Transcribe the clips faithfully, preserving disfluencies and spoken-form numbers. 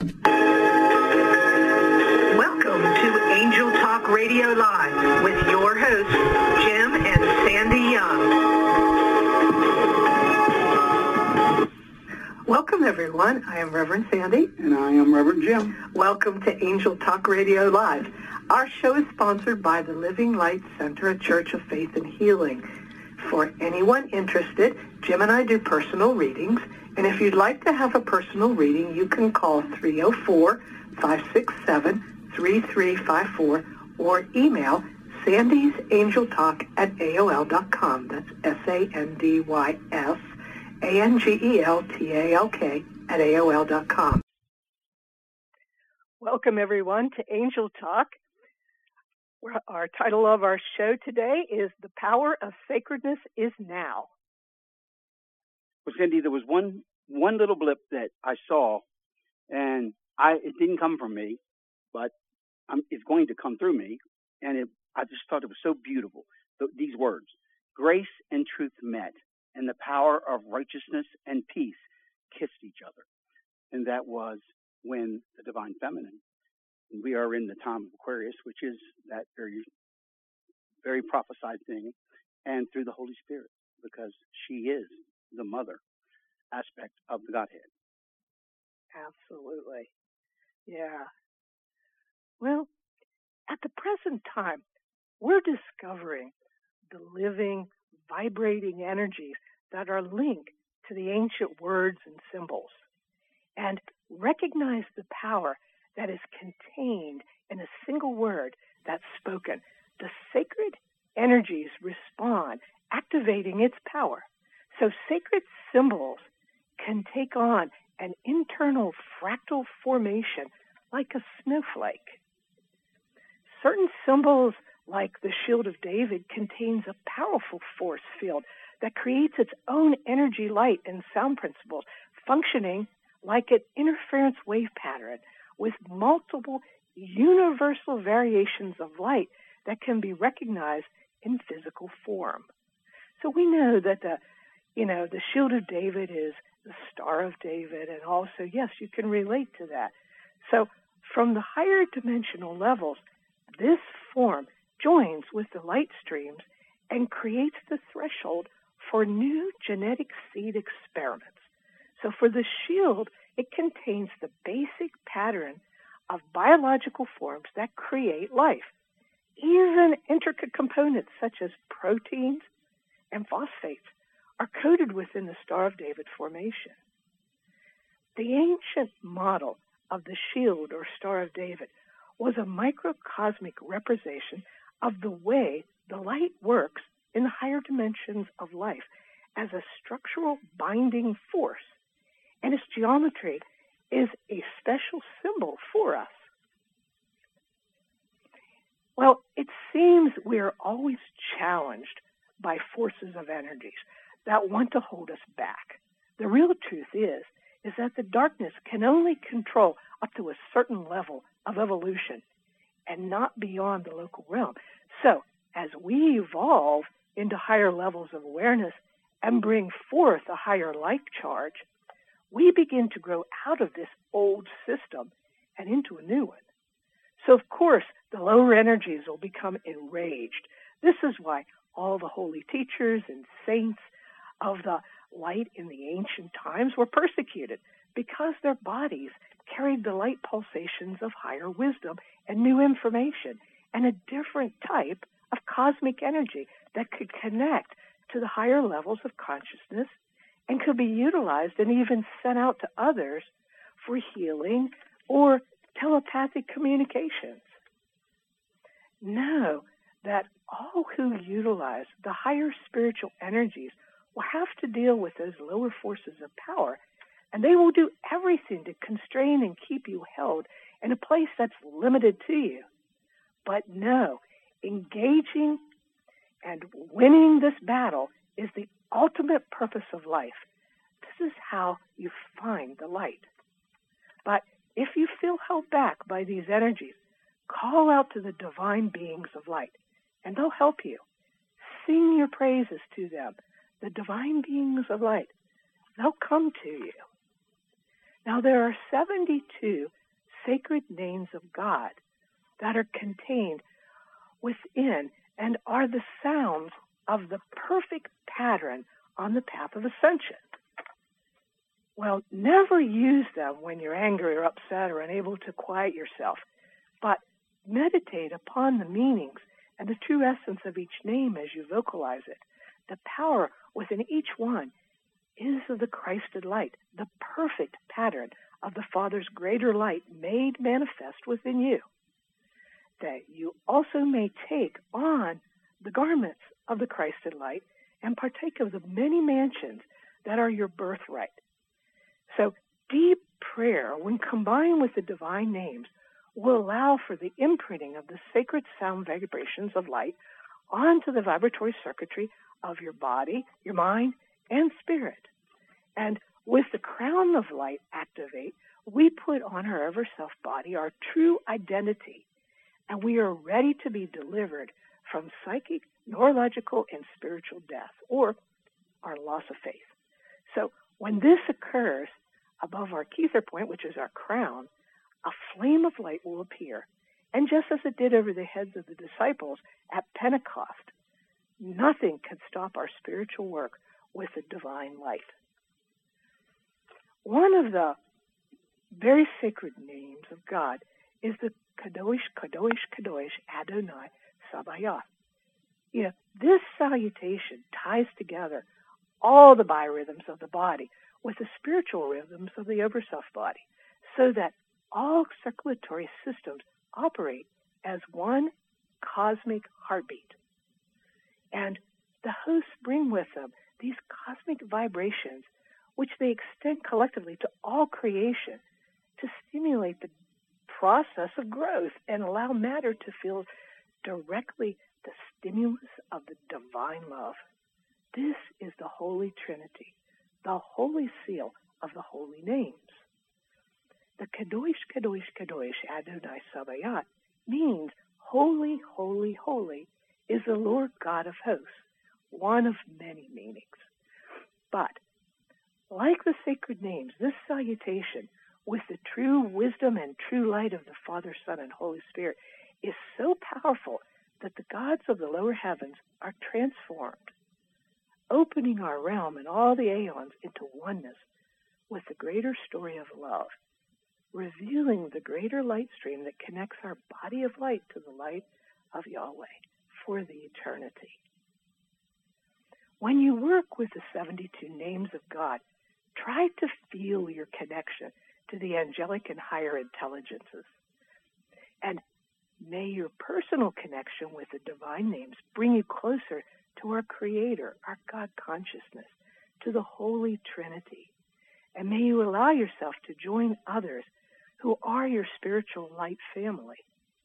Welcome to Angel Talk Radio Live with your hosts, Jim and Sandy Young. Welcome, everyone. I am Reverend Sandy. And I am Reverend Jim. Welcome to Angel Talk Radio Live. Our show is sponsored by the Living Light Center, a Church of Faith and Healing. For anyone interested, Jim and I do personal readings, and if you'd like to have a personal reading, you can call three oh four, five six seven, three three five four or email Sandy's Angel Talk at A O L dot com. That's S A N D Y S A N G E L T A L K at A O L dot com. Welcome, everyone, to Angel Talk. Our title of our show today is The Power of Sacredness is Now. Well, Cindy, there was one one little blip that I saw, and I it didn't come from me, but um, it's going to come through me, and it, I just thought it was so beautiful, th- these words. Grace and truth met, and the power of righteousness and peace kissed each other. And that was when the Divine Feminine, and we are in the time of Aquarius, which is that very, very prophesied thing, and through the Holy Spirit, because she is the mother aspect of the Godhead. Absolutely. Yeah. Well, at the present time, we're discovering the living, vibrating energies that are linked to the ancient words and symbols, and recognize the power that is contained in a single word that's spoken. The sacred energies respond, activating its power. So sacred symbols can take on an internal fractal formation like a snowflake. Certain symbols, like the Shield of David, contains a powerful force field that creates its own energy, light, and sound principles, functioning like an interference wave pattern with multiple universal variations of light that can be recognized in physical form. So we know that the, you know, the Shield of David is the Star of David, and also, yes, you can relate to that. So from the higher dimensional levels, this form joins with the light streams and creates the threshold for new genetic seed experiments. So for the shield, it contains the basic pattern of biological forms that create life. Even intricate components such as proteins and phosphates are coded within the Star of David formation. The ancient model of the shield or Star of David was a microcosmic representation of the way the light works in the higher dimensions of life as a structural binding force, and its geometry is a special symbol for us. Well, it seems we are always challenged by forces of energies that want to hold us back. The real truth is, is that the darkness can only control up to a certain level of evolution and not beyond the local realm. So as we evolve into higher levels of awareness and bring forth a higher light charge, we begin to grow out of this old system and into a new one. So, of course, the lower energies will become enraged. This is why all the holy teachers and saints of the light in the ancient times were persecuted, because their bodies carried the light pulsations of higher wisdom and new information and a different type of cosmic energy that could connect to the higher levels of consciousness and could be utilized and even sent out to others for healing or telepathic communications. Know that all who utilize the higher spiritual energies will have to deal with those lower forces of power, and they will do everything to constrain and keep you held in a place that's limited to you. But no, engaging and winning this battle is the ultimate purpose of life. This is how you find the light. But if you feel held back by these energies, call out to the divine beings of light, and they'll help you. Sing your praises to them, the divine beings of light. They'll come to you. Now, there are seventy-two sacred names of God that are contained within and are the sounds of the perfect pattern on the path of ascension. Well, never use them when you're angry or upset or unable to quiet yourself, but meditate upon the meanings and the true essence of each name as you vocalize it. The power within each one is of the Christed light, the perfect pattern of the Father's greater light made manifest within you, that you also may take on the garments of the Christed light and partake of the many mansions that are your birthright. So deep prayer, when combined with the divine names, will allow for the imprinting of the sacred sound vibrations of light onto the vibratory circuitry of your body, your mind, and spirit. And with the crown of light activate, we put on our ever-self body our true identity, and we are ready to be delivered from psychic, neurological, and spiritual death, or our loss of faith. So when this occurs above our Kether point, which is our crown, a flame of light will appear. And just as it did over the heads of the disciples at Pentecost, nothing can stop our spiritual work with the divine light. One of the very sacred names of God is the Kadosh, Kadosh, Kadosh, Adonai, Sabaoth. You know, this salutation ties together all the biorhythms of the body with the spiritual rhythms of the overself body, so that all circulatory systems operate as one cosmic heartbeat. And the hosts bring with them these cosmic vibrations, which they extend collectively to all creation to stimulate the process of growth and allow matter to feel directly the stimulus of the divine love. This is the Holy Trinity, the holy seal of the holy names. The Kadosh, Kadosh, Kadosh, Adonai Sabaoth means holy, holy, holy is the Lord God of hosts, one of many meanings. But like the sacred names, this salutation with the true wisdom and true light of the Father, Son, and Holy Spirit is so powerful that the gods of the lower heavens are transformed, opening our realm and all the aeons into oneness with the greater story of love, revealing the greater light stream that connects our body of light to the light of Yahweh for the eternity. When you work with the seventy-two names of God, try to feel your connection to the angelic and higher intelligences. And may your personal connection with the divine names bring you closer to our Creator, our God consciousness, to the Holy Trinity. And may you allow yourself to join others who are your spiritual light family.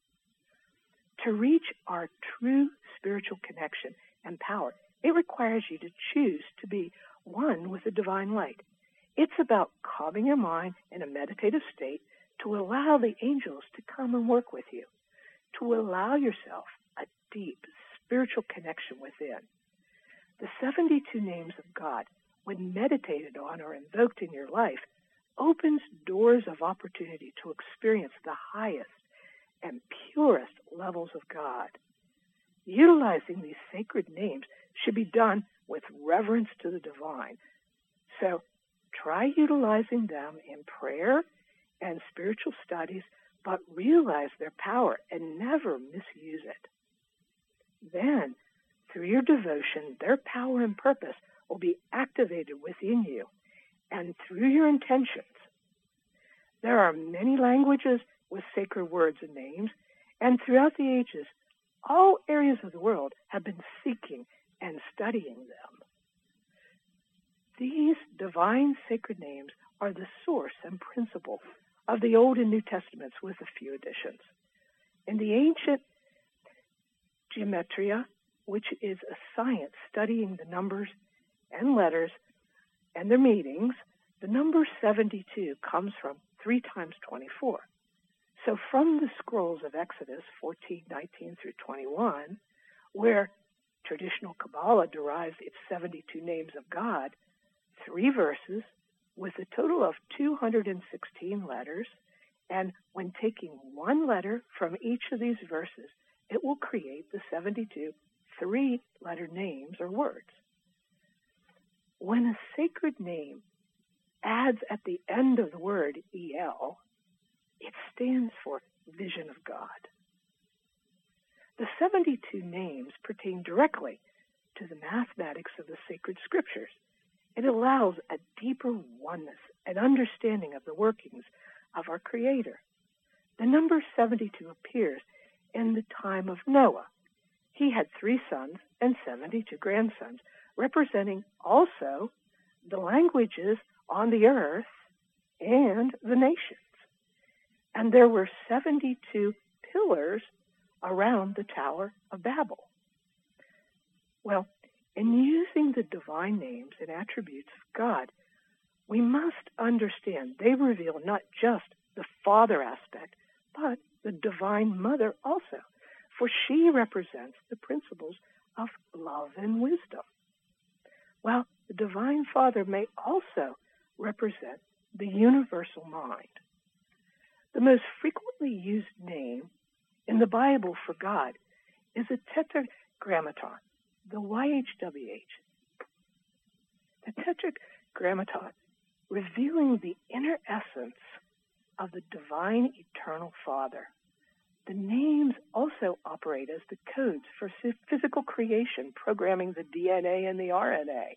To reach our true spiritual connection and power, it requires you to choose to be one with the divine light. It's about calming your mind in a meditative state to allow the angels to come and work with you, to allow yourself a deep spiritual connection within. The seventy-two names of God, when meditated on or invoked in your life, opens doors of opportunity to experience the highest and purest levels of God. Utilizing these sacred names should be done with reverence to the divine. So try utilizing them in prayer and spiritual studies, but realize their power and never misuse it. Then, through your devotion, their power and purpose will be activated within you, and through your intentions. There are many languages with sacred words and names, and throughout the ages, all areas of the world have been seeking and studying them. These divine sacred names are the source and principle of the Old and New Testaments with a few additions. In the ancient gematria, which is a science studying the numbers and letters and their meanings, the number seventy-two comes from three times twenty-four. So from the scrolls of Exodus fourteen, nineteen through twenty-one, where traditional Kabbalah derives its seventy-two names of God, three verses, with a total of two hundred sixteen letters, and when taking one letter from each of these verses, it will create the seventy-two three-letter names or words. When a sacred name adds at the end of the word E L, it stands for Vision of God. The seventy-two names pertain directly to the mathematics of the sacred scriptures. It allows a deeper oneness and understanding of the workings of our Creator. The number seventy-two appears in the time of Noah. He had three sons and seventy-two grandsons, representing also the languages on the earth and the nations. And there were seventy-two pillars around the Tower of Babel. Well, in using the divine names and attributes of God, we must understand they reveal not just the Father aspect, but the Divine Mother also, for she represents the principles of love and wisdom. Well, the Divine Father may also represent the universal mind. The most frequently used name in the Bible for God is a tetragrammaton, the Y H W H. The tetragrammaton, revealing the inner essence of the divine eternal Father. The names also operate as the codes for physical creation, programming the D N A and the R N A.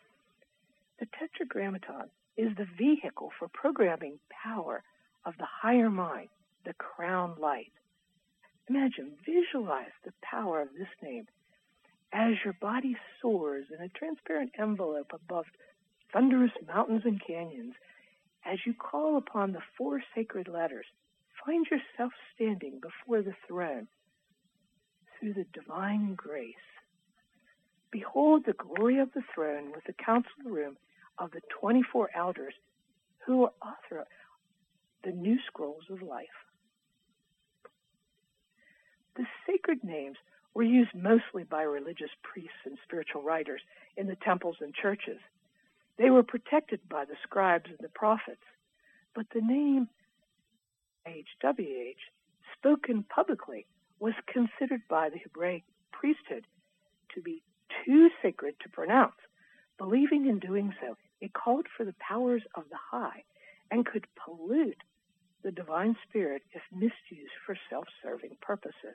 The tetragrammaton is the vehicle for programming power of the higher mind, the crown light. Imagine, visualize the power of this name as your body soars in a transparent envelope above thunderous mountains and canyons. As you call upon the four sacred letters, find yourself standing before the throne through the divine grace. Behold the glory of the throne with the council room of the twenty-four elders who are author of the new scrolls of life. The sacred names were used mostly by religious priests and spiritual writers in the temples and churches. They were protected by the scribes and the prophets, but the name H W H, spoken publicly, was considered by the Hebraic priesthood to be too sacred to pronounce. Believing in doing so, it called for the powers of the high and could pollute the divine spirit if misused for self-serving purposes.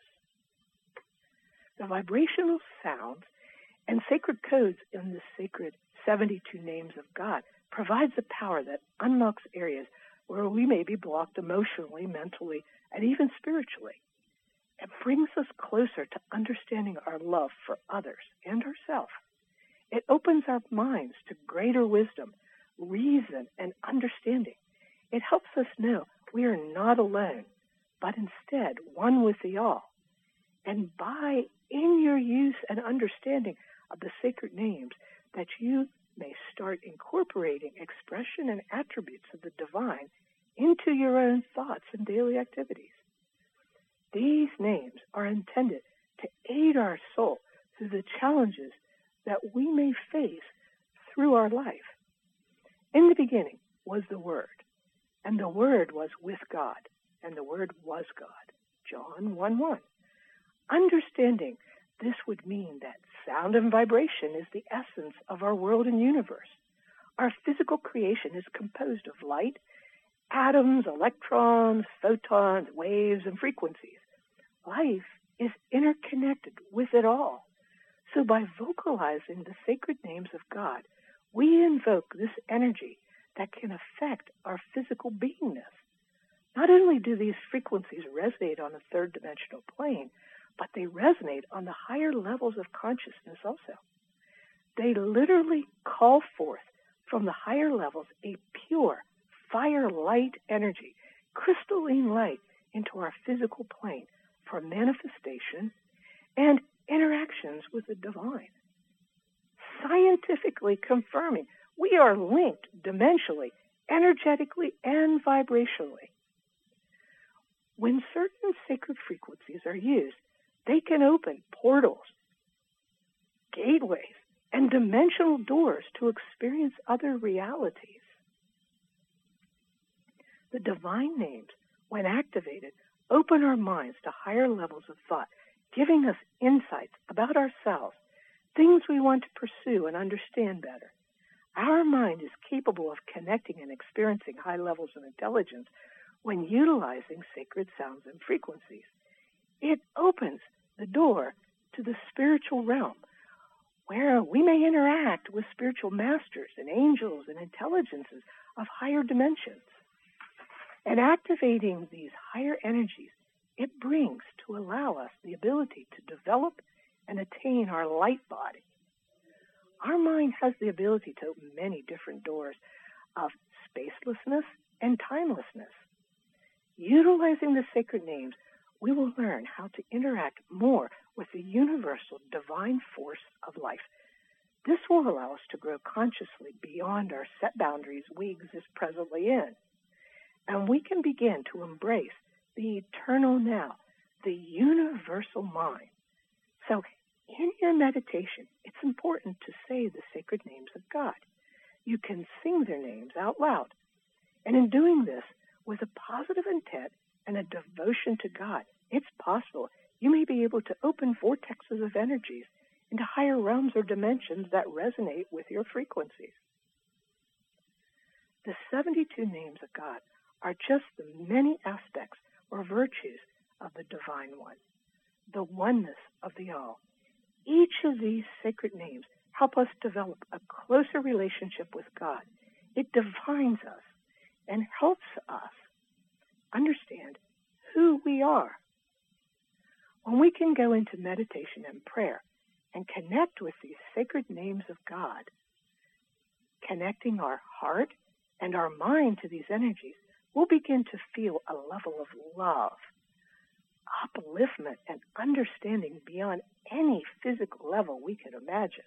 The vibrational sounds and sacred codes in the sacred seventy-two names of God provides a power that unlocks areas where we may be blocked emotionally, mentally, and even spiritually. It brings us closer to understanding our love for others and ourselves. It opens our minds to greater wisdom, reason, and understanding. It helps us know we are not alone, but instead one with the all. And by in your use and understanding of the sacred names, that you may start incorporating expression and attributes of the divine into your own thoughts and daily activities. These names are intended to aid our soul through the challenges that we may face through our life. In the beginning was the Word, and the Word was with God, and the Word was God. John one one. Understanding this would mean that sound and vibration is the essence of our world and universe. Our physical creation is composed of light, atoms, electrons, photons, waves, and frequencies. Life is interconnected with it all. So by vocalizing the sacred names of God, we invoke this energy that can affect our physical beingness. Not only do these frequencies resonate on the third dimensional plane, but they resonate on the higher levels of consciousness also. They literally call forth from the higher levels a pure fire light energy, crystalline light, into our physical plane for manifestation and interactions with the divine. Scientifically confirming we are linked dimensionally, energetically, and vibrationally. When certain sacred frequencies are used, they can open portals, gateways, and dimensional doors to experience other realities. The divine names, when activated, open our minds to higher levels of thought, giving us insights about ourselves, things we want to pursue and understand better. Our mind is capable of connecting and experiencing high levels of intelligence when utilizing sacred sounds and frequencies. It opens the door to the spiritual realm, where we may interact with spiritual masters and angels and intelligences of higher dimensions. And activating these higher energies, it brings to allow us the ability to develop and attain our light body. Our mind has the ability to open many different doors of spacelessness and timelessness. Utilizing the sacred names, we will learn how to interact more with the universal divine force of life. This will allow us to grow consciously beyond our set boundaries we exist presently in. And we can begin to embrace the eternal now, the universal mind. So in your meditation, it's important to say the sacred names of God. You can sing their names out loud. And in doing this, with a positive intent and a devotion to God, it's possible you may be able to open vortexes of energies into higher realms or dimensions that resonate with your frequencies. The seventy-two names of God are just the many aspects or virtues of the Divine One, the oneness of the All. Each of these sacred names help us develop a closer relationship with God. It defines us and helps us understand who we are. When we can go into meditation and prayer and connect with these sacred names of God, connecting our heart and our mind to these energies, we'll begin to feel a level of love, upliftment, and understanding beyond any physical level we could imagine.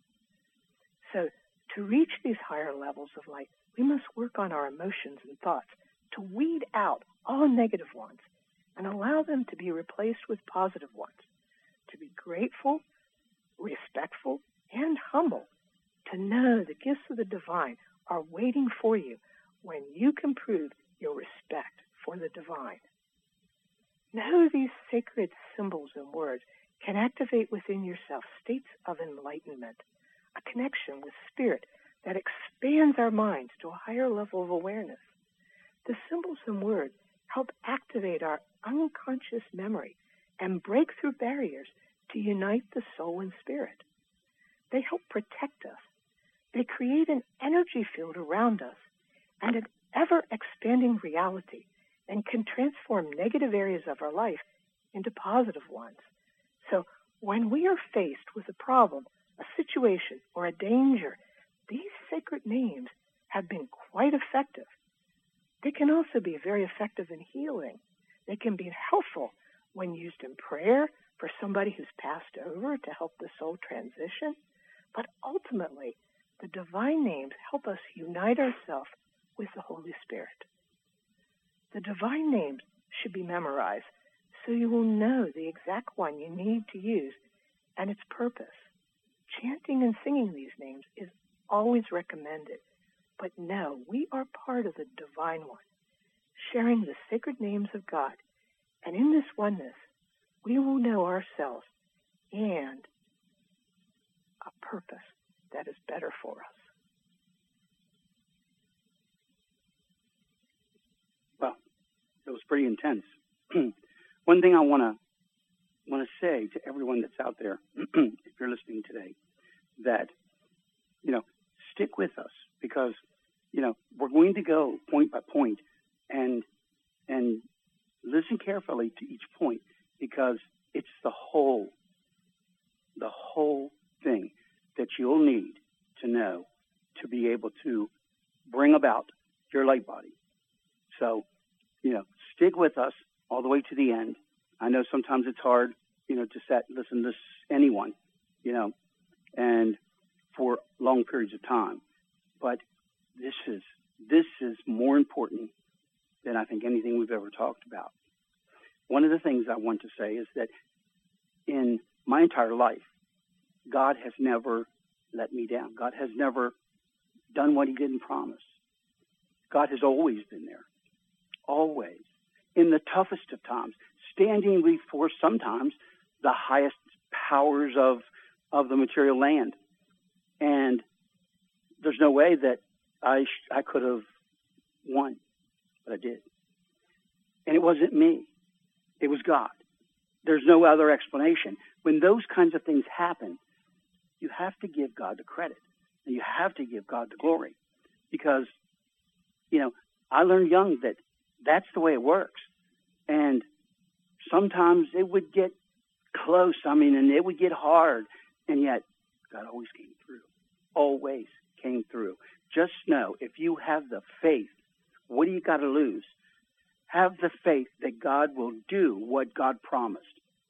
So to reach these higher levels of light, we must work on our emotions and thoughts to weed out all negative ones and allow them to be replaced with positive ones, to be grateful, respectful, and humble, to know the gifts of the divine are waiting for you when you can prove your respect for the divine. Know these sacred symbols and words can activate within yourself states of enlightenment, a connection with spirit that expands our minds to a higher level of awareness. The symbols and words help activate our unconscious memory and break through barriers to unite the soul and spirit. They help protect us. They create an energy field around us and an ever-expanding reality and can transform negative areas of our life into positive ones. So when we are faced with a problem, a situation, or a danger, these sacred names have been quite effective. They can also be very effective in healing. They can be helpful when used in prayer for somebody who's passed over to help the soul transition. But ultimately, the divine names help us unite ourselves with the Holy Spirit. The divine names should be memorized so you will know the exact one you need to use and its purpose. Chanting and singing these names is always recommended, but know we are part of the Divine One, sharing the sacred names of God, and in this oneness, we will know ourselves and a purpose that is better for us. Well, it was pretty intense. One thing I want to want to say to everyone that's out there, if you're listening today, that, you know, stick with us because, you know, we're going to go point by point and and listen carefully to each point because it's the whole, the whole thing that you'll need to know to be able to bring about your light body. So, you know, stick with us all the way to the end. I know sometimes it's hard, you know, to set, listen to anyone, you know, and for long periods of time. But this is, this is more important than I think anything we've ever talked about. One of the things I want to say is that in my entire life, God has never let me down. God has never done what he didn't promise. God has always been there. always, in the toughest of times, standing before sometimes the highest powers of, of the material land. And there's no way that I, sh- I could have won, but I did. And it wasn't me. It was God. There's no other explanation. When those kinds of things happen, you have to give God the credit. And you have to give God the glory. Because, you know, I learned young that that's the way it works. And sometimes it would get close. I mean, and it would get hard. And yet, God always came through. Always came through. Just know, if you have the faith, what do you got to lose? Have the faith that God will do what God promised.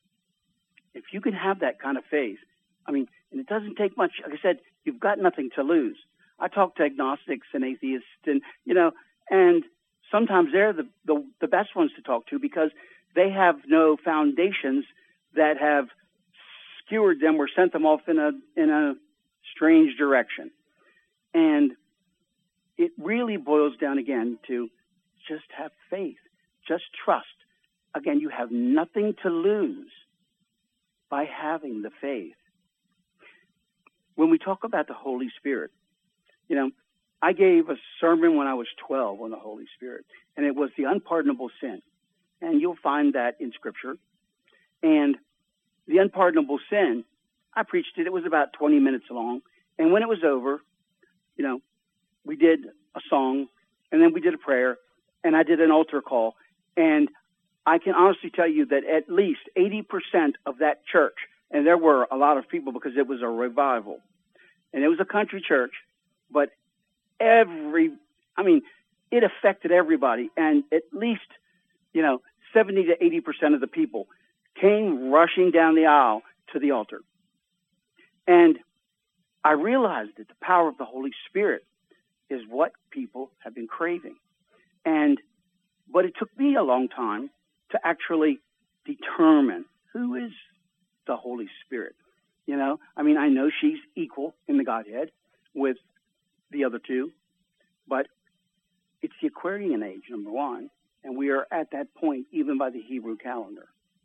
If you can have that kind of faith, I mean, and it doesn't take much. Like I said, you've got nothing to lose. I talk to agnostics and atheists, and, you know, and sometimes they're the, the, the best ones to talk to because they have no foundations that have skewered them or sent them off in a in a strange direction. And it really boils down again to just have faith. Just trust. Again, you have nothing to lose by having the faith. When we talk about the Holy Spirit, you know, I gave a sermon when I was twelve on the Holy Spirit, and it was the unpardonable sin. And you'll find that in Scripture. And the unpardonable sin, I preached it. It was about twenty minutes long. And when it was over, you know, we did a song, and then we did a prayer, and I did an altar call. And I can honestly tell you that at least eighty percent of that church, and there were a lot of people because it was a revival, and it was a country church, but every, I mean, it affected everybody. And at least, you know, seventy to eighty percent of the people came rushing down the aisle to the altar. And I realized that the power of the Holy Spirit is what people have been craving. And, but it took me a long time to actually determine who is the Holy Spirit. You know, I mean, I know she's equal in the Godhead with the other two, but it's the Aquarian age, number one, and we are at that point even by the Hebrew calendar.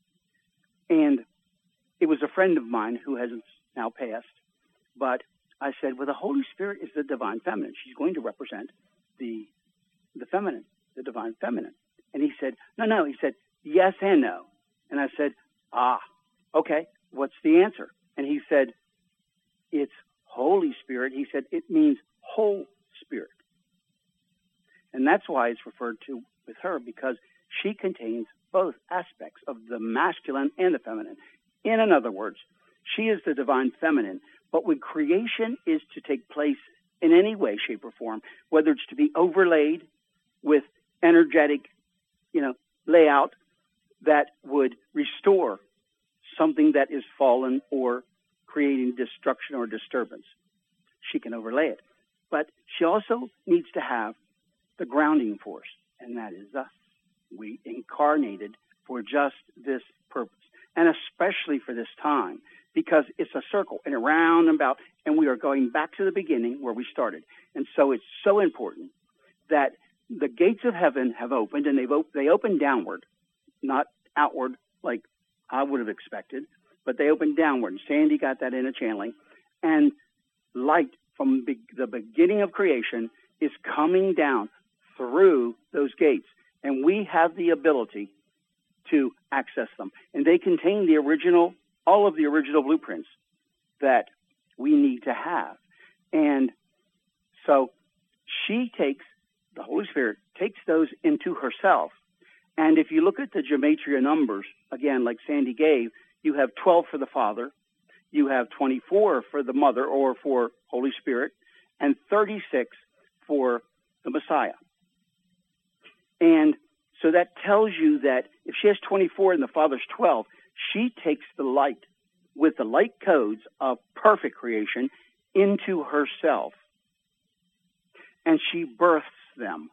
And it was a friend of mine who has now passed, but I said, well, the Holy Spirit is the divine feminine. She's going to represent the the feminine, the divine feminine. And he said, no, no. He said, yes and no. And I said, ah, okay, what's the answer? And he said, it's Holy Spirit. He said, it means whole spirit. And that's why it's referred to with her, because she contains both aspects of the masculine and the feminine. In other words, she is the divine feminine. But when creation is to take place in any way, shape, or form, whether it's to be overlaid with energetic, you know, layout that would restore something that is fallen or creating destruction or disturbance, she can overlay it. But she also needs to have the grounding force, and that is us. We incarnated for just this purpose, and especially for this time, because it's a circle and around and about, and we are going back to the beginning where we started. And so it's so important that the gates of heaven have opened, and they've op- they opened downward, not outward like I would have expected, but they opened downward. And Sandy got that in a channeling. And light from be- the beginning of creation is coming down through those gates. And we have the ability to access them. And they contain the original, all of the original blueprints that we need to have. And so she takes, the Holy Spirit takes those into herself. And if you look at the gematria numbers, again, like Sandy gave, you have twelve for the Father, you have twenty-four for the Mother or for Holy Spirit, and thirty-six for the Messiah. And so that tells you that if she has twenty-four and the Father's twelve, she takes the light with the light codes of perfect creation into herself. And she births them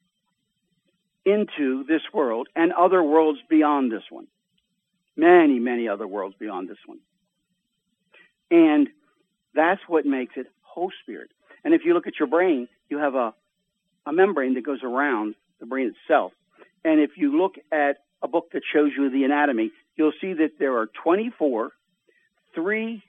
into this world and other worlds beyond this one. Many, many other worlds beyond this one. And that's what makes it whole spirit. And if you look at your brain, you have a, a membrane that goes around the brain itself. And if you look at a book that shows you the anatomy, you'll see that there are twenty-four three,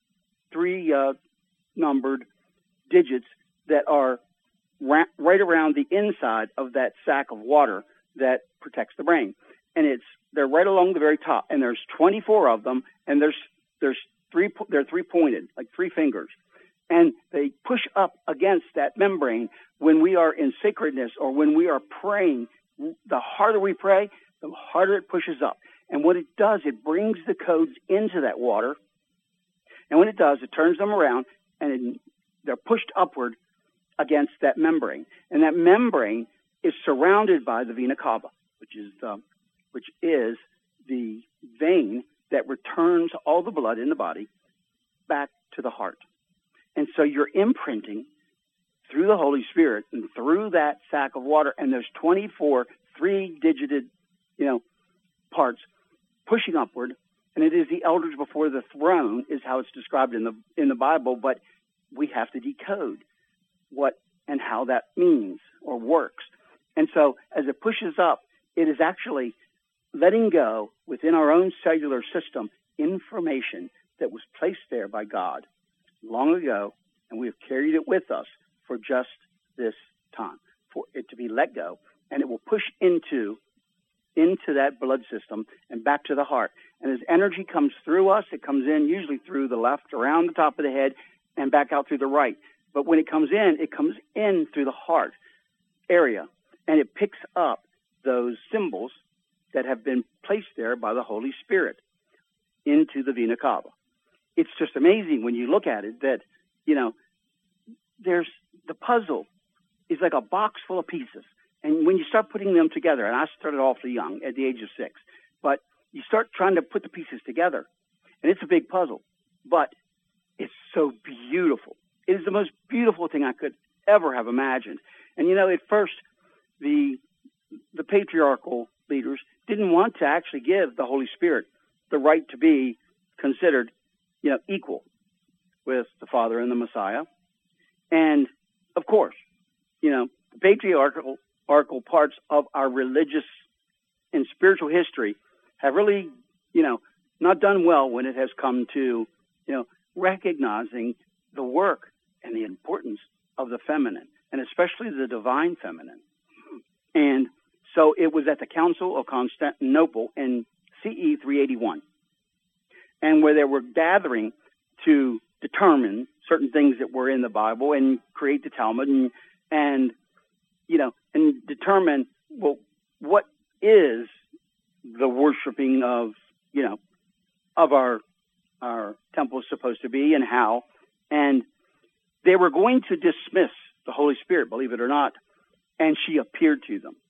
three uh, numbered digits that are ra- right around the inside of that sac of water that protects the brain. And it's they're right along the very top, and there's twenty-four of them, and there's there's three they're three pointed, like three fingers, and they push up against that membrane when we are in sacredness or when we are praying. The harder we pray, the harder it pushes up. And what it does, it brings the codes into that water. And when it does, it turns them around, and it, they're pushed upward against that membrane. And that membrane is surrounded by the vena cava, which is the, which is the vein that returns all the blood in the body back to the heart. And so you're imprinting through the Holy Spirit and through that sac of water, and there's twenty-four three-digited, you know, parts pushing upward, and it is the elders before the throne is how it's described in the in the Bible, but we have to decode what and how that means or works. And so as it pushes up, it is actually letting go within our own cellular system information that was placed there by God long ago, and we have carried it with us for just this time, for it to be let go, and it will push into into that blood system and back to the heart. And as energy comes through us, it comes in usually through the left, around the top of the head, and back out through the right. But when it comes in, it comes in through the heart area, and it picks up those symbols that have been placed there by the Holy Spirit into the vena cava. It's just amazing when you look at it that, you know, there's the puzzle is like a box full of pieces. And when you start putting them together, and I started awfully young at the age of six, but you start trying to put the pieces together, and it's a big puzzle, but it's so beautiful. It is the most beautiful thing I could ever have imagined. And, you know, at first, the the patriarchal leaders didn't want to actually give the Holy Spirit the right to be considered, you know, equal with the Father and the Messiah. And, of course, you know, the patriarchal parts of our religious and spiritual history have really, you know, not done well when it has come to, you know, recognizing the work and the importance of the feminine, and especially the divine feminine. And so it was at the Council of Constantinople in C E three eighty-one, and where they were gathering to determine certain things that were in the Bible and create the Talmud and, and you know, and determine, well, what is the worshiping of, you know, of our our temple supposed to be and how. And they were going to dismiss the Holy Spirit, believe it or not, and she appeared to them.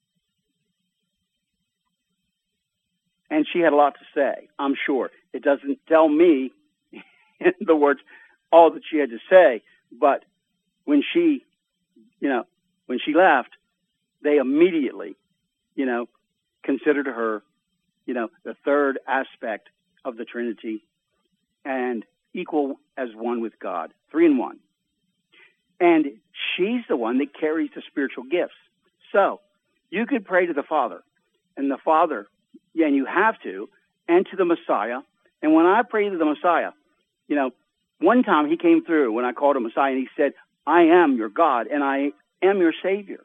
And she had a lot to say, I'm sure. It doesn't tell me, in the words, all that she had to say, but when she, you know, when she left, they immediately, you know, considered her, you know, the third aspect of the Trinity and equal as one with God, three in one. And she's the one that carries the spiritual gifts. So you could pray to the Father, and the Father, yeah, and you have to, and to the Messiah. And when I pray to the Messiah, you know, one time he came through when I called him Messiah, and he said, I am your God, and I am your Savior.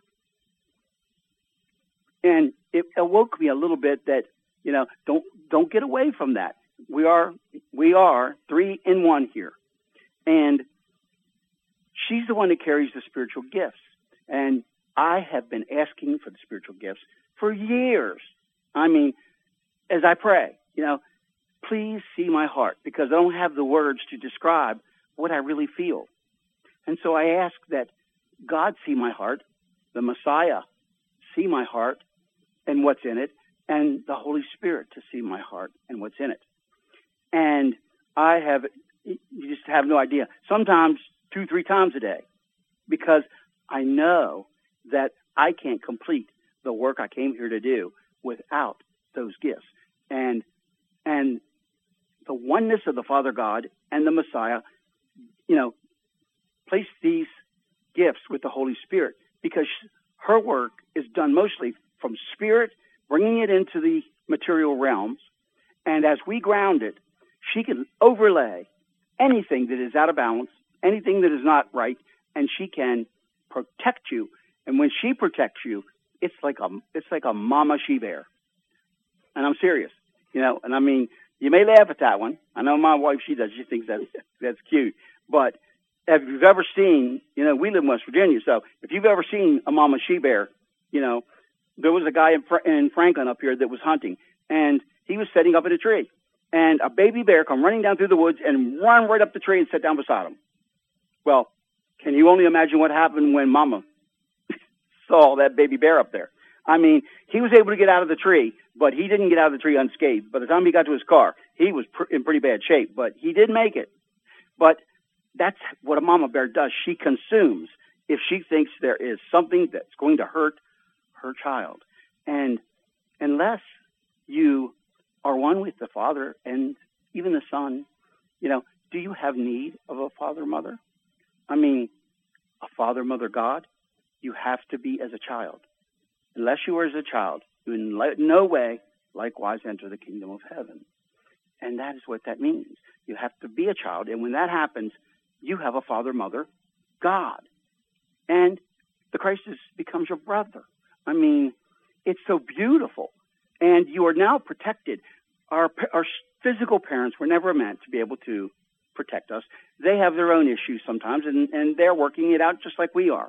And it awoke me a little bit that, you know, don't don't get away from that. We are we are three in one here. And she's the one that carries the spiritual gifts. And I have been asking for the spiritual gifts for years. I mean, as I pray, you know, please see my heart, because I don't have the words to describe what I really feel. And so I ask that God see my heart, the Messiah see my heart and what's in it, and the Holy Spirit to see my heart and what's in it. And I have, you just have no idea, sometimes two, three times a day, because I know that I can't complete the work I came here to do without those gifts. And and the oneness of the Father God and the Messiah, you know, place these gifts with the Holy Spirit, because her work is done mostly from spirit bringing it into the material realms. And as we ground it, she can overlay anything that is out of balance, anything that is not right, and she can protect you. And when she protects you, it's like a it's like a mama she-bear. And I'm serious, you know. And I mean, you may laugh at that one. I know my wife, she does. She thinks that's that's cute. But if you've ever seen, you know, we live in West Virginia, so if you've ever seen a mama she-bear, you know, there was a guy in, Fra- in Franklin up here that was hunting, and he was setting up in a tree. And a baby bear come running down through the woods and run right up the tree and sit down beside him. Well, can you only imagine what happened when Mama saw that baby bear up there? I mean, he was able to get out of the tree, but he didn't get out of the tree unscathed. By the time he got to his car, he was pr- in pretty bad shape, but he did make it. But that's what a mama bear does. She consumes if she thinks there is something that's going to hurt her child. And unless you are one with the Father and even the Son, you know, do you have need of a father, mother? I mean, a father, mother, God, you have to be as a child. Unless you are as a child, you in no way likewise enter the kingdom of heaven. And that is what that means. You have to be a child. And when that happens, you have a father, mother, God. And the Christ is, becomes your brother. I mean, it's so beautiful. And you are now protected. Our, our physical parents were never meant to be able to protect us. They have their own issues sometimes, and, and they're working it out just like we are.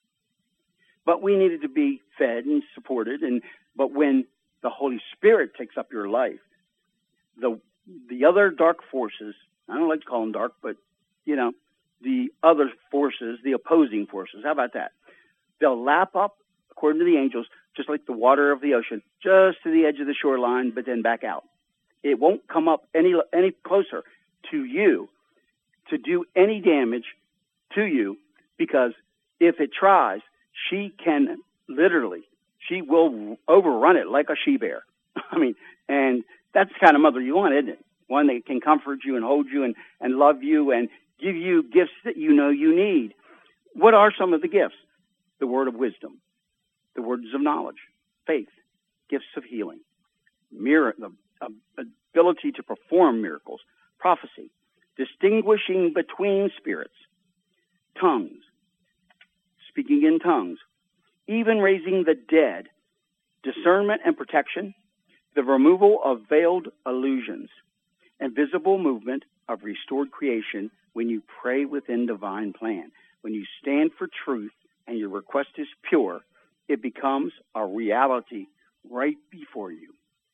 But we needed to be fed and supported. And but when the Holy Spirit takes up your life, the the other dark forces, I don't like to call them dark, but, you know, the other forces, the opposing forces, how about that? They'll lap up, according to the angels, just like the water of the ocean, just to the edge of the shoreline, but then back out. It won't come up any any closer to you to do any damage to you, because if it tries, she can literally, she will overrun it like a she-bear. I mean, and that's the kind of mother you want, isn't it? One that can comfort you and hold you and, and love you and give you gifts that you know you need. What are some of the gifts? The word of wisdom, the words of knowledge, faith, gifts of healing, mirror, the uh, ability to perform miracles, prophecy, distinguishing between spirits, tongues, speaking in tongues, even raising the dead, discernment and protection, the removal of veiled illusions, and visible movement of restored creation when you pray within divine plan. When you stand for truth and your request is pure, it becomes a reality right before you.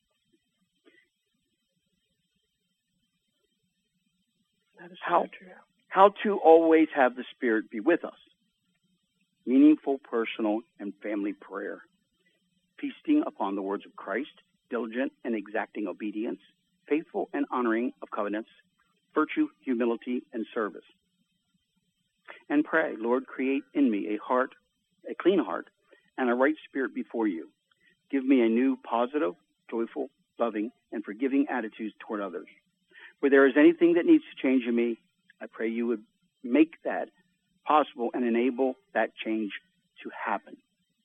That is how, true. How to always have the Spirit be with us. Meaningful, personal, and family prayer. Feasting upon the words of Christ, diligent and exacting obedience, faithful and honoring of covenants, virtue, humility, and service. And pray, Lord, create in me a heart, a clean heart, and a right spirit before you. Give me a new, positive, joyful, loving, and forgiving attitudes toward others. Where there is anything that needs to change in me, I pray you would make that possible and enable that change to happen.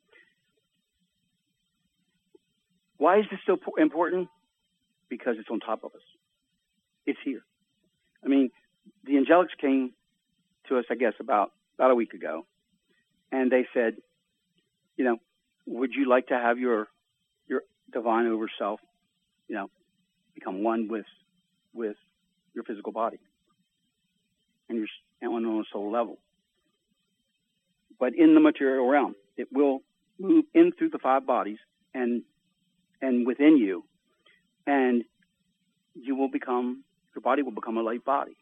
Why is this so important? Because it's on top of us. It's here. I mean, the angelics came to us, I guess, about, about a week ago, and they said, you know, would you like to have your your divine over self, you know, become one with with your physical body and your and on a soul level? But in the material realm, it will move in through the five bodies and and within you, and you will become, your body will become a light body.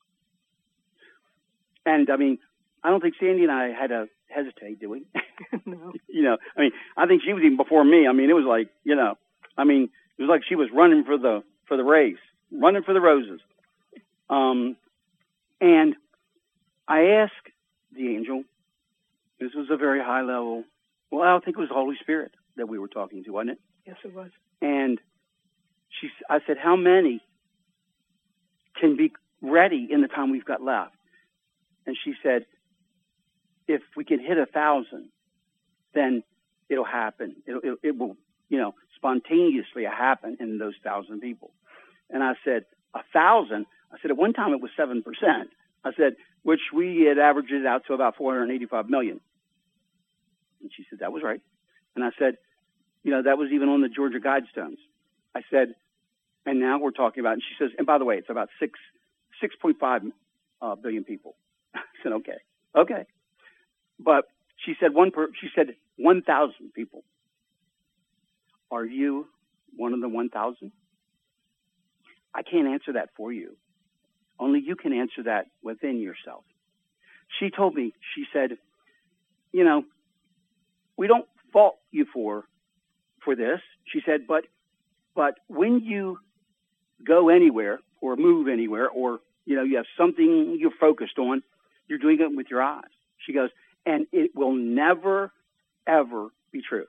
And I mean, I don't think Sandy and I had to hesitate, do we? No. You know, I mean, I think she was even before me. I mean, it was like, you know, I mean, it was like she was running for the for the race, running for the roses. Um, and I asked the angel, this was a very high level, well, I think it was the Holy Spirit that we were talking to, wasn't it? Yes, it was. And she, I said, how many can be ready in the time we've got left? And she said, if we can hit a thousand, then it'll happen. It'll, it, it will, you know, spontaneously happen in those thousand people. And I said, a thousand? I said, at one time it was seven percent. I said, which we had averaged it out to about four hundred eighty-five million. And she said, that was right. And I said, you know, that was even on the Georgia Guidestones. I said, and now we're talking about, and she says, and by the way, it's about six, six point five uh, billion people. I said, okay, okay. But she said one per, she said one thousand people. Are you one of the one thousand? I can't answer that for you. Only you can answer that within yourself. She told me, she said, you know, we don't fault you for for this. She said, but but when you go anywhere or move anywhere, or you know, you have something you're focused on, you're doing it with your eyes. She goes, and it will never, ever be true.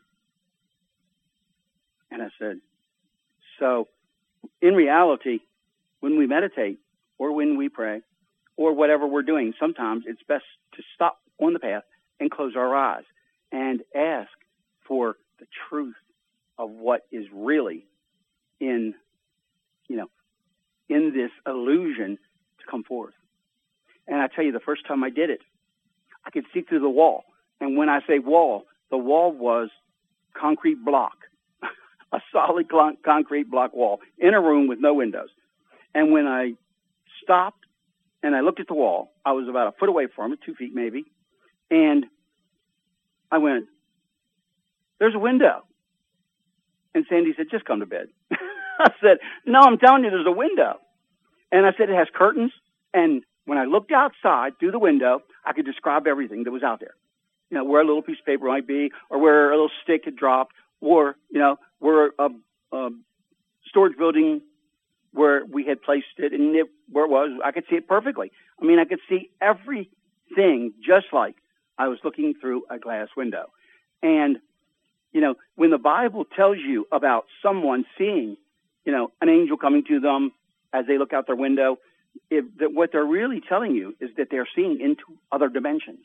And I said, so in reality, when we meditate or when we pray or whatever we're doing, sometimes it's best to stop on the path and close our eyes and ask for the truth of what is really in, you know, in this illusion to come forth. And I tell you, the first time I did it, I could see through the wall. And when I say wall, the wall was concrete block, a solid con- concrete block wall in a room with no windows. And when I stopped and I looked at the wall, I was about a foot away from it, two feet maybe, and I went, there's a window. And Sandy said, just come to bed. I said, no, I'm telling you, there's a window. And I said, it has curtains. And when I looked outside through the window, I could describe everything that was out there. You know, where a little piece of paper might be, or where a little stick had dropped, or, you know, where a, a storage building where we had placed it and it, where it was, I could see it perfectly. I mean, I could see everything just like I was looking through a glass window. And, you know, when the Bible tells you about someone seeing, you know, an angel coming to them as they look out their window, if, that what they're really telling you is that they're seeing into other dimensions.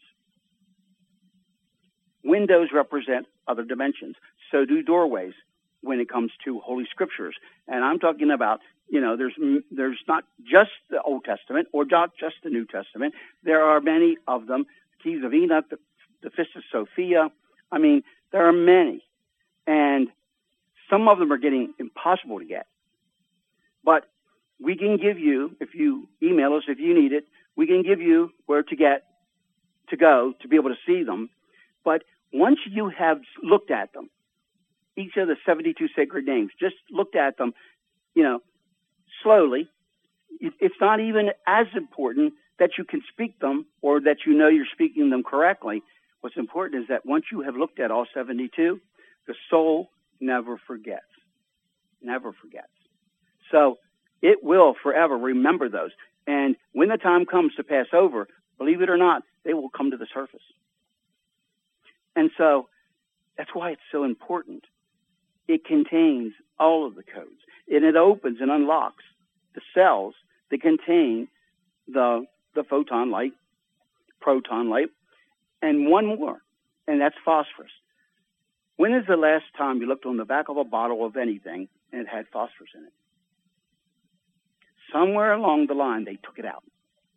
Windows represent other dimensions. So do doorways when it comes to Holy Scriptures. And I'm talking about, you know, there's there's not just the Old Testament or not just the New Testament. There are many of them. Keys of Enoch, the, the Fist of Sophia. I mean, there are many. And some of them are getting impossible to get. But we can give you, if you email us, if you need it, we can give you where to get, to go, to be able to see them. But once you have looked at them, each of the seventy-two sacred names, just looked at them, you know, slowly, it's not even as important that you can speak them or that you know you're speaking them correctly. What's important is that once you have looked at all seventy-two, the soul never forgets, never forgets. So it will forever remember those. And when the time comes to pass over, believe it or not, they will come to the surface. And so that's why it's so important. It contains all of the codes, and it opens and unlocks the cells that contain the the photon light, proton light, and one more, and that's phosphorus. When is the last time you looked on the back of a bottle of anything and it had phosphorus in it? Somewhere along the line, they took it out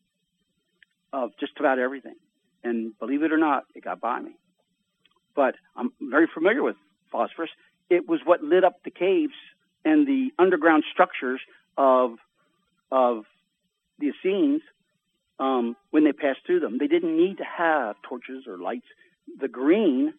of just about everything. And believe it or not, it got by me. But I'm very familiar with phosphorus. It was what lit up the caves and the underground structures of of the Essenes um, when they passed through them. They didn't need to have torches or lights. The green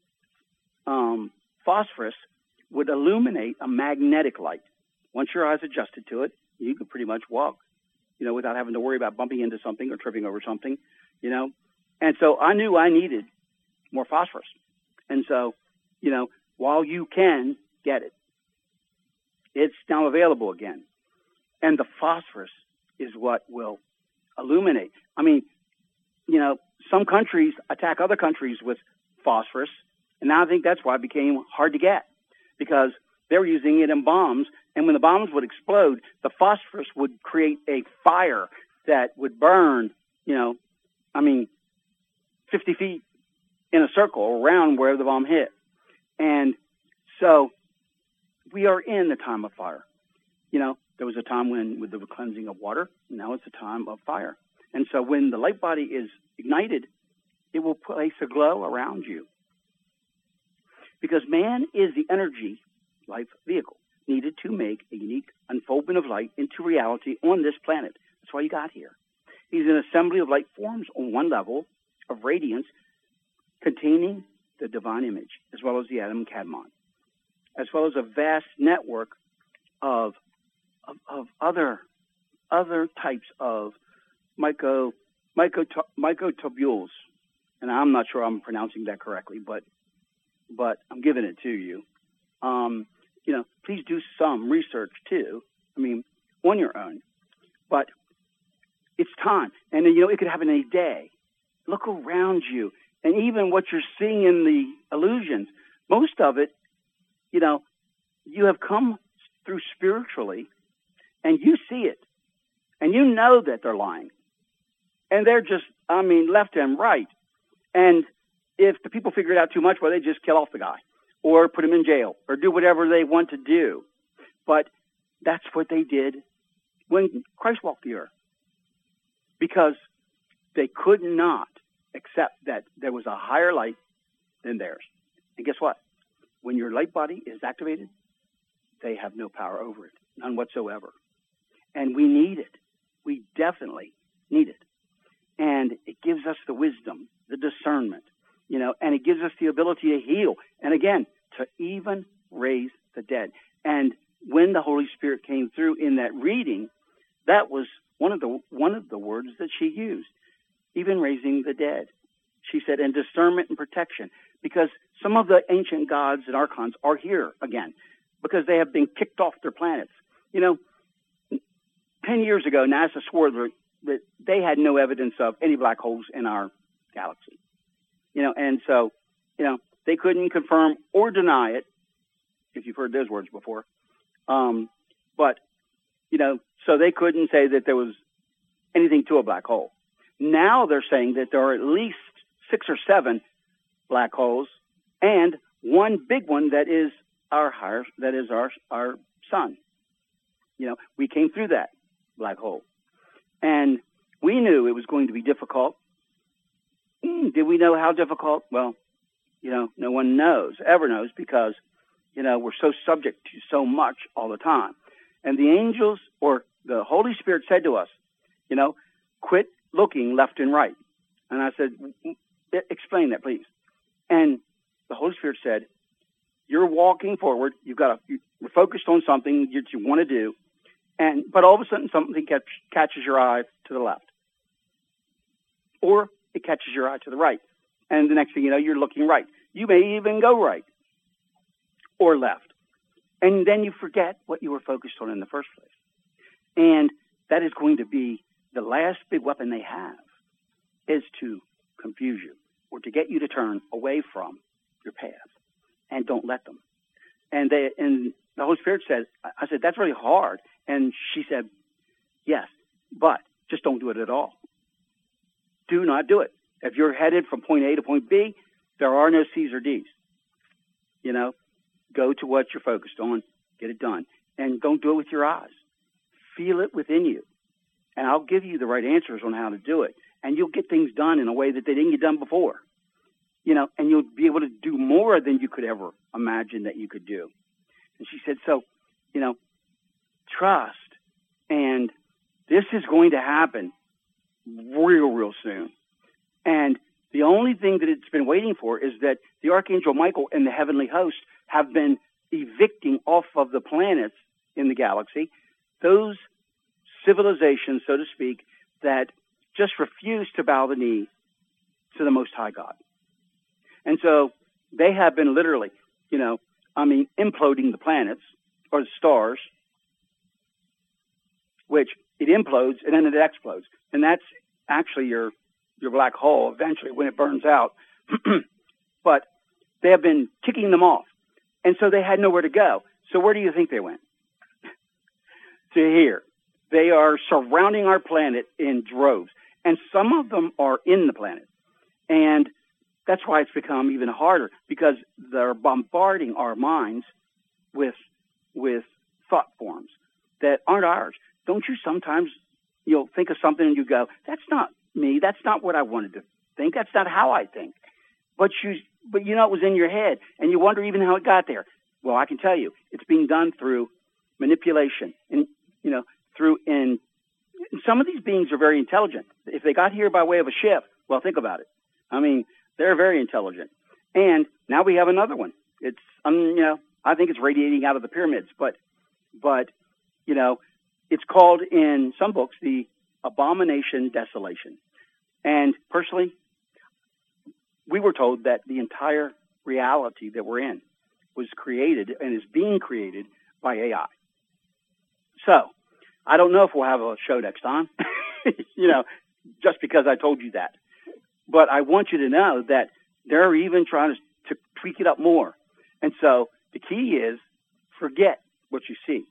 um, phosphorus would illuminate a magnetic light. Once your eyes adjusted to it, you could pretty much walk, you know, without having to worry about bumping into something or tripping over something, you know. And so I knew I needed more phosphorus. And so, you know, while you can get it, it's now available again. And the phosphorus is what will illuminate. I mean, you know, some countries attack other countries with phosphorus, and now I think that's why it became hard to get, because they were using it in bombs, and when the bombs would explode, the phosphorus would create a fire that would burn, you know, I mean, fifty feet in a circle around where the bomb hit. And so we are in the time of fire. You know, there was a time when with the cleansing of water, now it's a time of fire. And so when the light body is ignited, it will place a glow around you. Because man is the energy life vehicle needed to make a unique unfoldment of light into reality on this planet. That's why you got here. He's an assembly of light forms on one level of radiance containing the divine image, as well as the atom Kadmon, as well as a vast network of of, of other other types of micro, micro, microtubules. And I'm not sure I'm pronouncing that correctly, but but I'm giving it to you. Um, you know, please do some research too. I mean, on your own. But it's time. And, you know, it could happen any day. Look around you. And even what you're seeing in the illusions, most of it, you know, you have come through spiritually, and you see it. And you know that they're lying. And they're just, I mean, left and right. And if the people figure it out too much, well, they just kill off the guy or put him in jail or do whatever they want to do. But that's what they did when Christ walked the earth, because they could not accept that there was a higher light than theirs. And guess what? When your light body is activated, they have no power over it, none whatsoever. And we need it. We definitely need it. And it gives us the wisdom, the discernment, you know, and it gives us the ability to heal. And again, to even raise the dead. And when the Holy Spirit came through in that reading, that was one of the one of the words that she used, even raising the dead. She said, and discernment and protection, because some of the ancient gods and archons are here again, because they have been kicked off their planets. You know, ten years ago, NASA swore that they had no evidence of any black holes in our galaxy. You know, and so, you know, they couldn't confirm or deny it, if you've heard those words before. Um, but, you know, so they couldn't say that there was anything to a black hole. Now they're saying that there are at least six or seven black holes and one big one that is our higher, that is our, our sun. You know, we came through that black hole. And we knew it was going to be difficult. Mm, did we know how difficult? Well, you know, no one knows, ever knows, because, you know, we're so subject to so much all the time. And the angels or the Holy Spirit said to us, you know, quit looking left and right. And I said, explain that, please. And the Holy Spirit said, you're walking forward. You've got to, you're focused on something that you want to do. And, but all of a sudden something catch, catches your eye to the left. Or it catches your eye to the right. And the next thing you know, you're looking right. You may even go right or left. And then you forget what you were focused on in the first place. And that is going to be the last big weapon they have, is to confuse you or to get you to turn away from your path. And don't let them. And they, and the Holy Spirit said, I said, that's really hard. And she said, yes, but just don't do it at all. Do not do it. If you're headed from point A to point B, there are no C's or D's. You know, go to what you're focused on, get it done. And don't do it with your eyes. Feel it within you. And I'll give you the right answers on how to do it. And you'll get things done in a way that they didn't get done before. You know, and you'll be able to do more than you could ever imagine that you could do. And she said, so, you know, trust. And this is going to happen real, real soon. And the only thing that it's been waiting for is that the Archangel Michael and the heavenly host have been evicting off of the planets in the galaxy those civilizations, so to speak, that just refuse to bow the knee to the Most High God. And so they have been literally, you know, I mean, imploding the planets or the stars, which it implodes and then it explodes. And that's actually your your black hole eventually when it burns out. But they have been kicking them off. And so they had nowhere to go. So where do you think they went? To here. They are surrounding our planet in droves. And some of them are in the planet. And that's why it's become even harder, because they're bombarding our minds with with thought forms that aren't ours. Don't you sometimes, you'll think of something and you go, that's not me. That's not what I wanted to think. That's not how I think. But you, but you know it was in your head, and you wonder even how it got there. Well, I can tell you, it's being done through manipulation, and you know, through in. Some of these beings are very intelligent. If they got here by way of a ship, well, think about it. I mean, they're very intelligent. And now we have another one. It's, um, you know, I think it's radiating out of the pyramids, but, but, you know, it's called in some books the abomination desolation. And personally, we were told that the entire reality that we're in was created and is being created by A I. So, I don't know if we'll have a show next time, you know, just because I told you that. But I want you to know that they're even trying to, to tweak it up more. And so the key is forget what you see.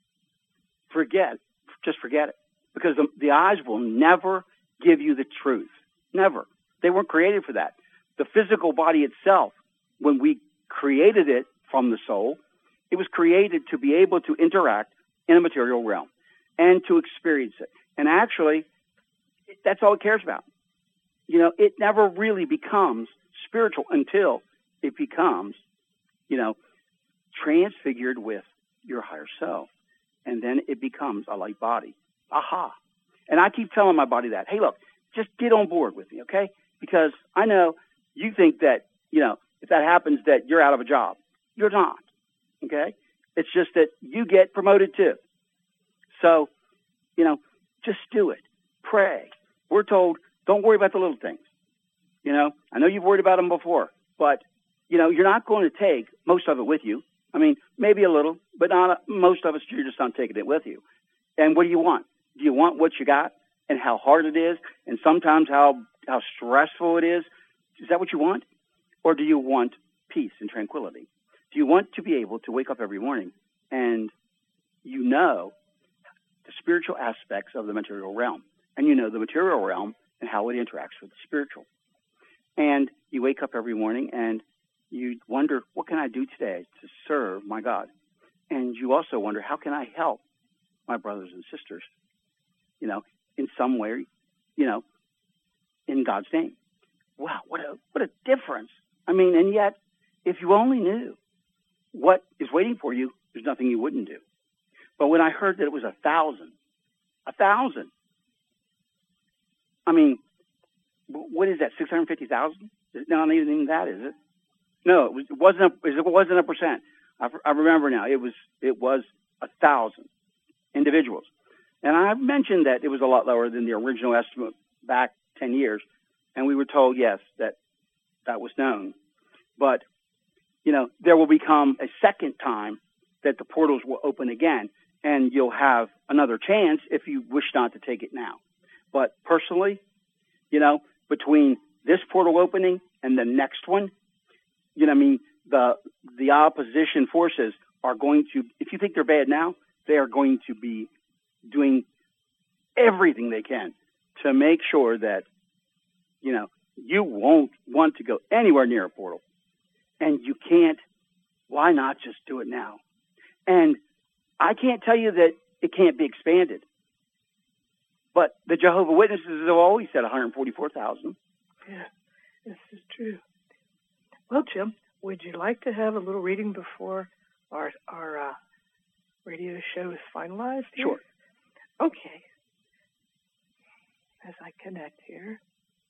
Forget, just forget it. Because the, the eyes will never give you the truth. Never. They weren't created for that. The physical body itself, when we created it from the soul, it was created to be able to interact in a material realm and to experience it. And actually, that's all it cares about. You know, it never really becomes spiritual until it becomes, you know, transfigured with your higher self. And then it becomes a light body. Aha. And I keep telling my body that, hey, look, just get on board with me, okay? Because I know you think that, you know, if that happens that you're out of a job. You're not, okay? It's just that you get promoted too. So, you know, just do it. Pray. We're told, don't worry about the little things. You know, I know you've worried about them before, but, you know, you're not going to take most of it with you. I mean, maybe a little, but not most of us, you're just not taking it with you. And what do you want? Do you want what you got and how hard it is and sometimes how, how stressful it is? Is that what you want? Or do you want peace and tranquility? Do you want to be able to wake up every morning and you know the spiritual aspects of the material realm, and you know the material realm and how it interacts with the spiritual? And you wake up every morning and you wonder, what can I do today to serve my God? And you also wonder, how can I help my brothers and sisters, you know, in some way, you know, in God's name? Wow, what a what a difference. I mean, and yet, if you only knew what is waiting for you, there's nothing you wouldn't do. But when I heard that it was a thousand, a thousand, I mean, what is that, six hundred fifty thousand? Not even that, is it? No, it, was, it wasn't a, it wasn't a percent. I, I remember now, it was it was a thousand individuals. And I mentioned that it was a lot lower than the original estimate back ten years. And we were told, yes, that that was known. But, you know, there will become a second time that the portals will open again, and you'll have another chance if you wish not to take it now. But personally, you know, between this portal opening and the next one, you know, I mean, the the opposition forces are going to, if you think they're bad now, they are going to be doing everything they can to make sure that, you know, you won't want to go anywhere near a portal. And you can't, why not just do it now? And I can't tell you that it can't be expanded. But the Jehovah's Witnesses have always said one hundred forty-four thousand. Yeah, this is true. Well, Jim, would you like to have a little reading before our our uh, radio show is finalized here? Sure. Okay. As I connect here.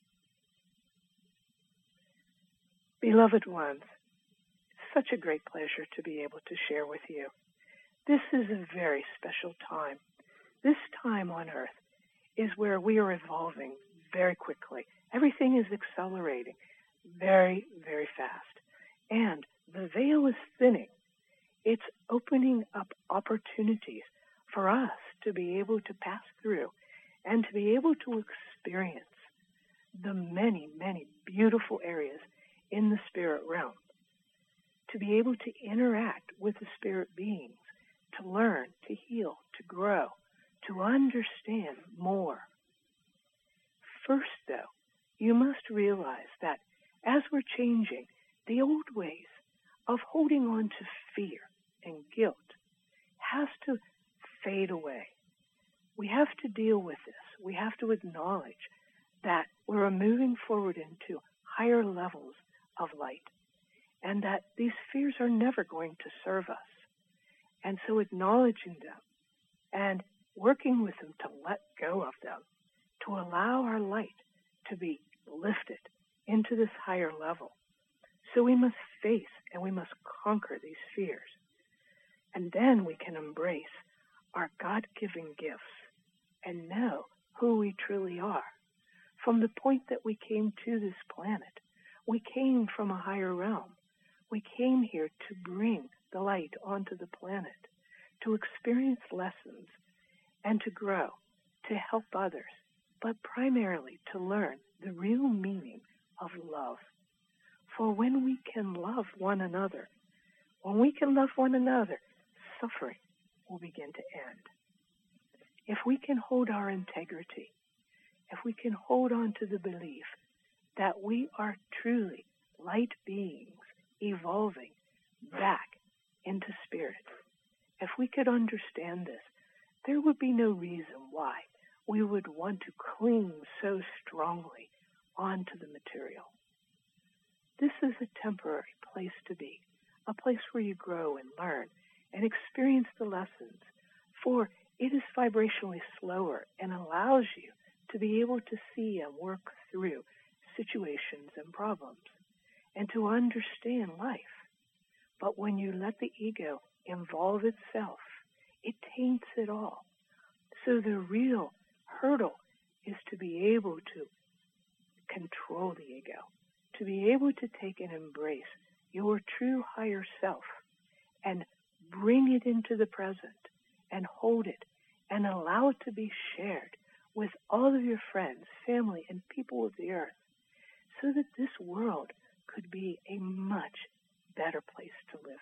Beloved ones, it's such a great pleasure to be able to share with you. This is a very special time. This time on Earth is where we are evolving very quickly. Everything is accelerating very, very fast. And the veil is thinning. It's opening up opportunities for us to be able to pass through and to be able to experience the many, many beautiful areas in the spirit realm, to be able to interact with the spirit beings, to learn, to heal, to grow, to understand more. First, though, you must realize that as we're changing, the old ways of holding on to fear and guilt has to fade away. We have to deal with this. We have to acknowledge that we're moving forward into higher levels of light and that these fears are never going to serve us. And so acknowledging them and working with them to let go of them, to allow our light to be lifted into this higher level. So we must face and we must conquer these fears. And then we can embrace our God-given gifts and know who we truly are. From the point that we came to this planet, we came from a higher realm. We came here to bring the light onto the planet, to experience lessons and to grow, to help others, but primarily to learn the real meaning of love. For when we can love one another, when we can love one another, suffering will begin to end. If we can hold our integrity, if we can hold on to the belief that we are truly light beings evolving back into spirit, if we could understand this, there would be no reason why we would want to cling so strongly onto the material. This is a temporary place to be, a place where you grow and learn and experience the lessons, for it is vibrationally slower and allows you to be able to see and work through situations and problems and to understand life. But when you let the ego involve itself, it taints it all. So the real hurdle is to be able to control the ego, to be able to take and embrace your true higher self and bring it into the present and hold it and allow it to be shared with all of your friends, family, and people of the earth so that this world could be a much better place to live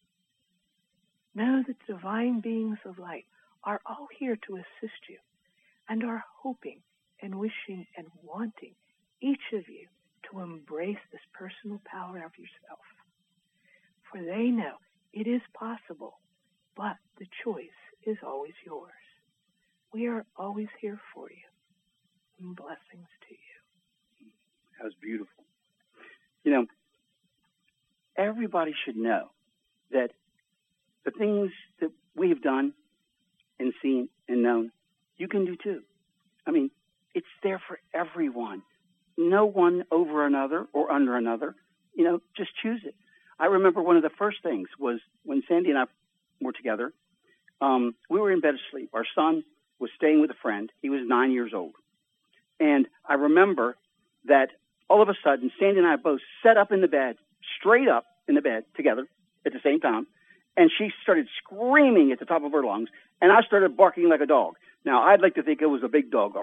in. Know that divine beings of light are all here to assist you and are hoping and wishing and wanting each of you to embrace this personal power of yourself. For they know it is possible, but the choice is always yours. We are always here for you. And blessings to you. That was beautiful. You know, everybody should know that the things that we have done and seen and known, you can do too. I mean, it's there for everyone. No one over another or under another. You know, just choose it. I remember one of the first things was when Sandy and I were together, um, we were in bed asleep. Our son was staying with a friend. He was nine years old. And I remember that all of a sudden, Sandy and I both sat up in the bed, straight up in the bed together at the same time. And she started screaming at the top of her lungs. And I started barking like a dog. Now, I'd like to think it was a big dog,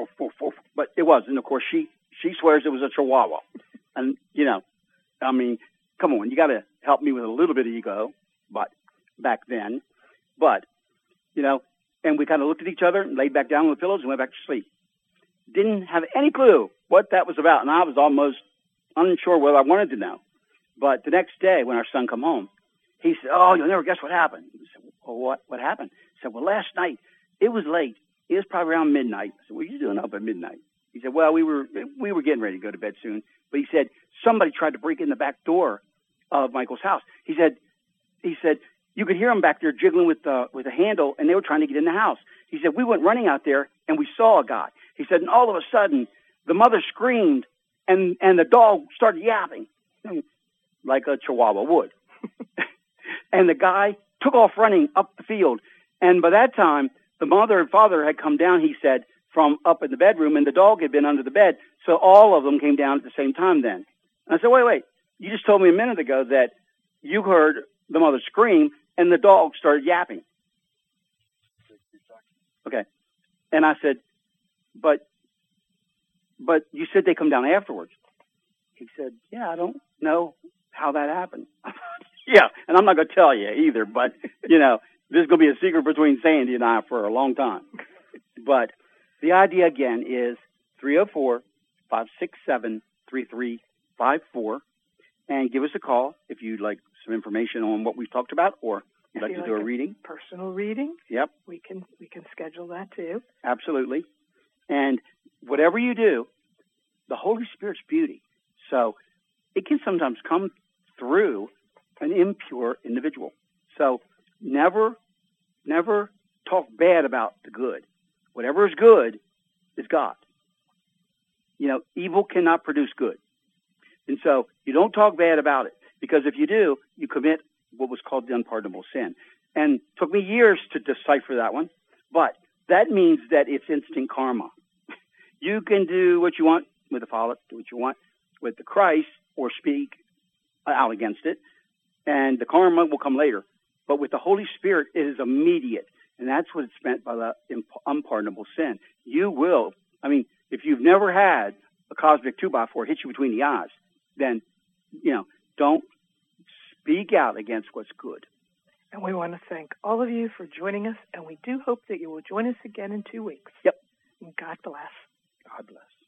but it wasn't. Of course, she, she swears it was a chihuahua. And, you know, I mean, come on, you got to help me with a little bit of ego, but back then. But, you know, and we kind of looked at each other and laid back down on the pillows and went back to sleep. Didn't have any clue what that was about, and I was almost unsure whether I wanted to know. But the next day when our son come home, he said, "Oh, you'll never guess what happened." I said, "Well, what, what happened?" He said, "Well, last night, it was late. It was probably around midnight." I said, "What are you doing up at midnight?" He said, "Well, we were we were getting ready to go to bed soon." But he said, somebody tried to break in the back door of Michael's house. He said, he said, you could hear them back there jiggling with the, with a handle, and they were trying to get in the house. He said, we went running out there, and we saw a guy. He said, and all of a sudden, the mother screamed, and, and the dog started yapping, like a chihuahua would. And the guy took off running up the field. And by that time, the mother and father had come down, he said, from up in the bedroom, and the dog had been under the bed. So all of them came down at the same time then. And I said, wait, wait, you just told me a minute ago that you heard the mother scream and the dog started yapping. Okay. And I said, but, but you said they come down afterwards. He said, yeah, I don't know how that happened. Yeah, and I'm not going to tell you either, but, you know, this is going to be a secret between Sandy and I for a long time. But the idea, again, is three oh four, five six seven, three three five four, and give us a call if you'd like some information on what we've talked about or You'd like If you to do a reading? Personal reading? Yep. We can we can schedule that too. Absolutely. And whatever you do, the Holy Spirit's beauty. So it can sometimes come through an impure individual. So never, never talk bad about the good. Whatever is good is God. You know, evil cannot produce good. And so you don't talk bad about it, because if you do, you commit what was called the unpardonable sin. And it took me years to decipher that one, but that means that it's instant karma. You can do what you want with the Father, do what you want with the Christ, or speak out against it, and the karma will come later. But with the Holy Spirit, it is immediate, and that's what it's meant by the unpardonable sin. You will, I mean, if you've never had a cosmic two by four hit you between the eyes, then, you know, don't speak out against what's good. And we want to thank all of you for joining us, and we do hope that you will join us again in two weeks. Yep. And God bless. God bless.